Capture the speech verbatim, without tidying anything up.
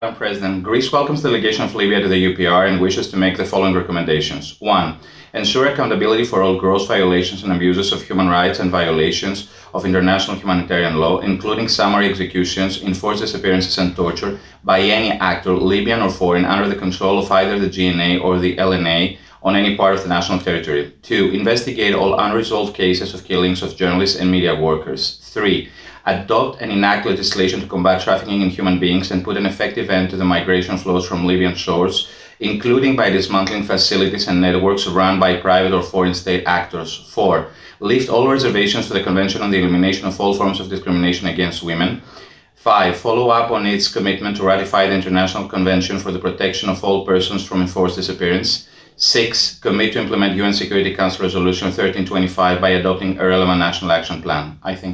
Madam President, Greece welcomes the delegation of Libya to the U P R and wishes to make the following recommendations. One, ensure accountability for all gross violations and abuses of human rights and violations of international humanitarian law, including summary executions, enforced disappearances, and torture by any actor, Libyan or foreign, under the control of either the G N A or the L N A on any part of the national territory. Two, investigate all unresolved cases of killings of journalists and media workers. Three, adopt and enact legislation to combat trafficking in human beings and put an effective end to the migration flows from Libyan shores, including by dismantling facilities and networks run by private or foreign state actors. Four, lift all reservations to the Convention on the Elimination of All Forms of Discrimination Against Women. Five, follow up on its commitment to ratify the International Convention for the Protection of All Persons from Enforced Disappearance. Six, commit to implement U N Security Council Resolution thirteen twenty-five by adopting a relevant national action plan. I think